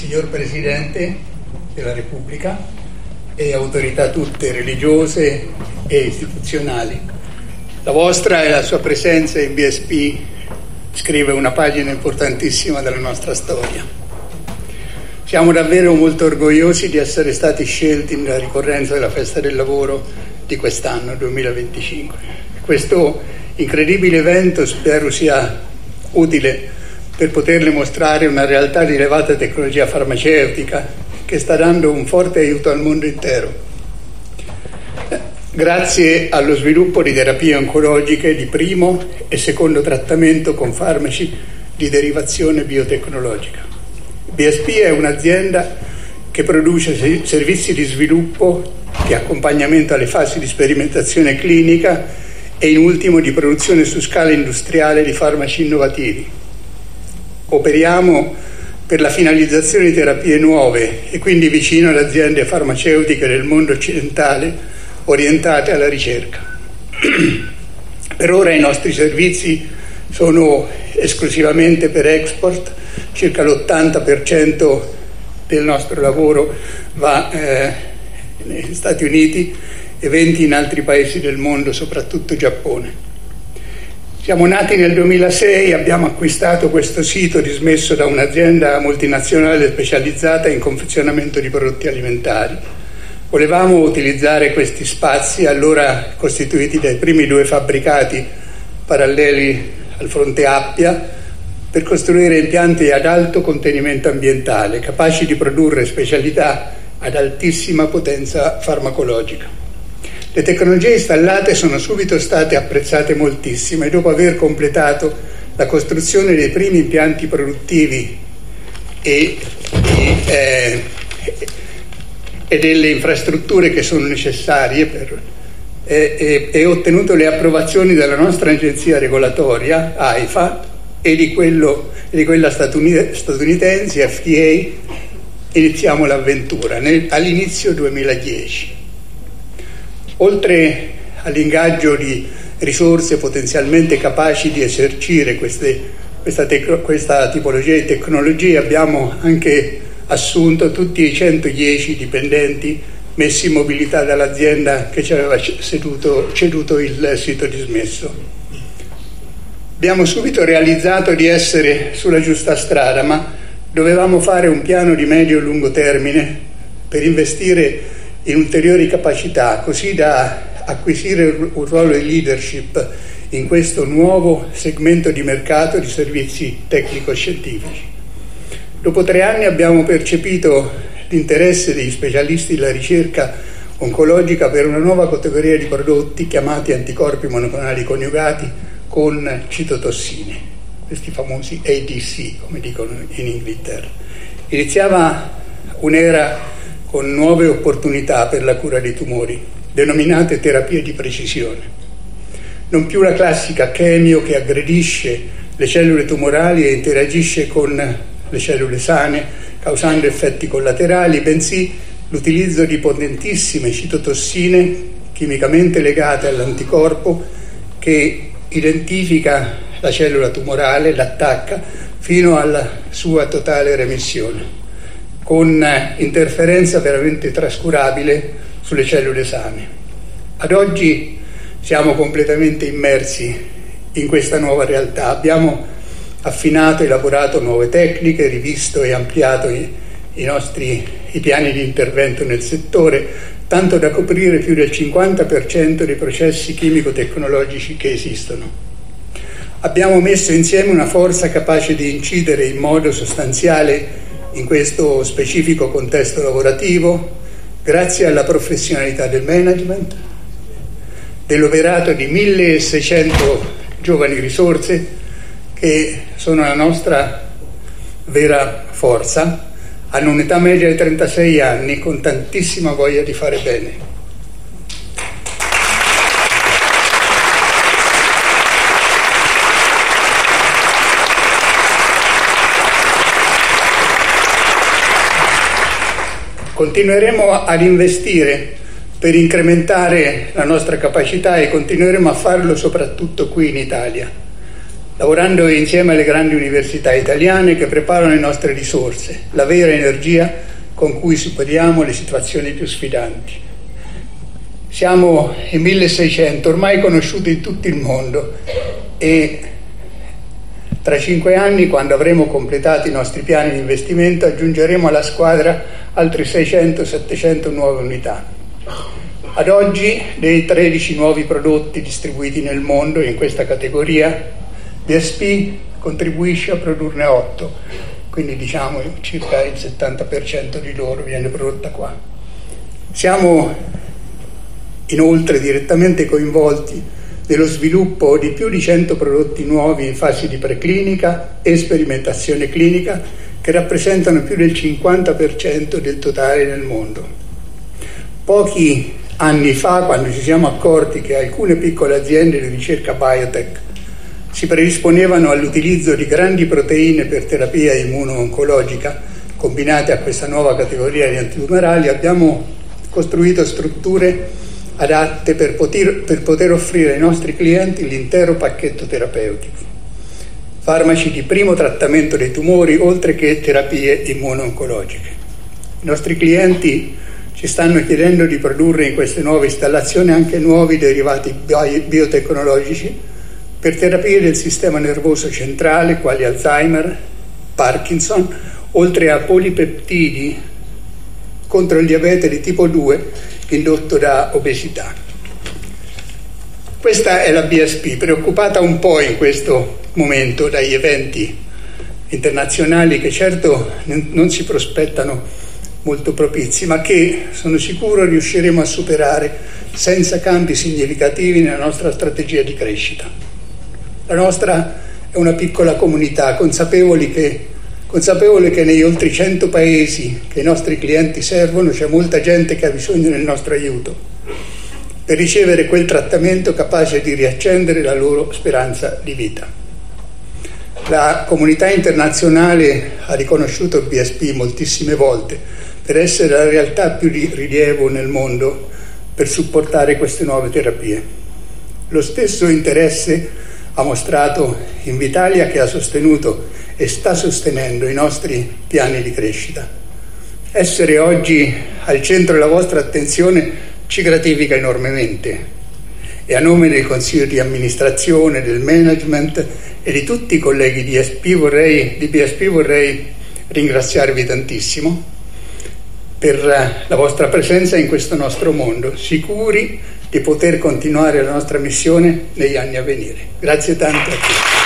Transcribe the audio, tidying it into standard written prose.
Signor Presidente della Repubblica e autorità tutte religiose e istituzionali, la vostra e la sua presenza in BSP scrive una pagina importantissima della nostra storia. Siamo davvero molto orgogliosi di essere stati scelti nella ricorrenza della Festa del Lavoro di quest'anno, 2025. Questo incredibile evento spero sia utile per poterle mostrare una realtà di elevata tecnologia farmaceutica che sta dando un forte aiuto al mondo intero. Grazie allo sviluppo di terapie oncologiche di primo e secondo trattamento con farmaci di derivazione biotecnologica. BSP è un'azienda che produce servizi di sviluppo, di accompagnamento alle fasi di sperimentazione clinica e in ultimo di produzione su scala industriale di farmaci innovativi. Operiamo per la finalizzazione di terapie nuove e quindi vicino alle aziende farmaceutiche del mondo occidentale orientate alla ricerca. Per ora i nostri servizi sono esclusivamente per export, circa l'80% del nostro lavoro va negli Stati Uniti e 20% in altri paesi del mondo, soprattutto Giappone. Siamo nati nel 2006, abbiamo acquistato questo sito dismesso da un'azienda multinazionale specializzata in confezionamento di prodotti alimentari. Volevamo utilizzare questi spazi, allora costituiti dai primi 2 fabbricati paralleli al fronte Appia, per costruire impianti ad alto contenimento ambientale, capaci di produrre specialità ad altissima potenza farmacologica. Le tecnologie installate sono subito state apprezzate moltissimo e dopo aver completato la costruzione dei primi impianti produttivi e delle infrastrutture che sono necessarie e ottenuto le approvazioni della nostra agenzia regolatoria, AIFA, e di quella statunitense, FDA, iniziamo l'avventura all'inizio 2010. Oltre all'ingaggio di risorse potenzialmente capaci di esercire questa tipologia di tecnologie, abbiamo anche assunto tutti i 110 dipendenti messi in mobilità dall'azienda che ci aveva ceduto il sito dismesso. Abbiamo subito realizzato di essere sulla giusta strada, ma dovevamo fare un piano di medio e lungo termine per investire in ulteriori capacità, così da acquisire un ruolo di leadership in questo nuovo segmento di mercato di servizi tecnico-scientifici. Dopo 3 anni abbiamo percepito l'interesse degli specialisti della ricerca oncologica per una nuova categoria di prodotti chiamati anticorpi monoclonali coniugati con citotossine, questi famosi ADC, come dicono in Inghilterra. Iniziava un'era con nuove opportunità per la cura dei tumori, denominate terapie di precisione. Non più la classica chemio che aggredisce le cellule tumorali e interagisce con le cellule sane, causando effetti collaterali, bensì l'utilizzo di potentissime citotossine chimicamente legate all'anticorpo che identifica la cellula tumorale, l'attacca fino alla sua totale remissione, con interferenza veramente trascurabile sulle cellule sane. Ad oggi siamo completamente immersi in questa nuova realtà. Abbiamo affinato e elaborato nuove tecniche, rivisto e ampliato i piani di intervento nel settore, tanto da coprire più del 50% dei processi chimico-tecnologici che esistono. Abbiamo messo insieme una forza capace di incidere in modo sostanziale in questo specifico contesto lavorativo, grazie alla professionalità del management, dell'operato di 1600 giovani risorse che sono la nostra vera forza, hanno un'età media di 36 anni con tantissima voglia di fare bene. Continueremo ad investire per incrementare la nostra capacità e continueremo a farlo soprattutto qui in Italia. lavorando insieme alle grandi università italiane che preparano le nostre risorse, la vera energia con cui superiamo le situazioni più sfidanti. Siamo in 1600, ormai conosciuti in tutto il mondo, e tra 5 anni, quando avremo completato i nostri piani di investimento, aggiungeremo alla squadra altri 600-700 nuove unità. Ad oggi, dei 13 nuovi prodotti distribuiti nel mondo in questa categoria, BSP contribuisce a produrne 8, quindi diciamo circa il 70% di loro viene prodotta qua. Siamo inoltre direttamente coinvolti nello sviluppo di più di 100 prodotti nuovi in fase di preclinica e sperimentazione clinica che rappresentano più del 50% del totale nel mondo. Pochi anni fa, quando ci siamo accorti che alcune piccole aziende di ricerca biotech si predisponevano all'utilizzo di grandi proteine per terapia immuno-oncologica combinate a questa nuova categoria di antitumorali, abbiamo costruito strutture adatte per poter offrire ai nostri clienti l'intero pacchetto terapeutico. Farmaci di primo trattamento dei tumori, oltre che terapie immuno-oncologiche. I nostri clienti ci stanno chiedendo di produrre in queste nuove installazioni anche nuovi derivati biotecnologici per terapie del sistema nervoso centrale, quali Alzheimer, Parkinson, oltre a polipeptidi contro il diabete di tipo 2 indotto da obesità. Questa è la BSP, preoccupata un po' in questo momento dagli eventi internazionali che certo non si prospettano molto propizi, ma che sono sicuro riusciremo a superare senza cambi significativi nella nostra strategia di crescita. La nostra è una piccola comunità, consapevole che negli oltre 100 paesi che i nostri clienti servono c'è molta gente che ha bisogno del nostro aiuto per ricevere quel trattamento capace di riaccendere la loro speranza di vita. La comunità internazionale ha riconosciuto il BSP moltissime volte per essere la realtà più di rilievo nel mondo per supportare queste nuove terapie. Lo stesso interesse ha mostrato Invitalia, che ha sostenuto e sta sostenendo i nostri piani di crescita. Essere oggi al centro della vostra attenzione ci gratifica enormemente e a nome del Consiglio di amministrazione, del management e di tutti i colleghi di BSP vorrei ringraziarvi tantissimo per la vostra presenza in questo nostro mondo, sicuri di poter continuare la nostra missione negli anni a venire. Grazie tanto a tutti.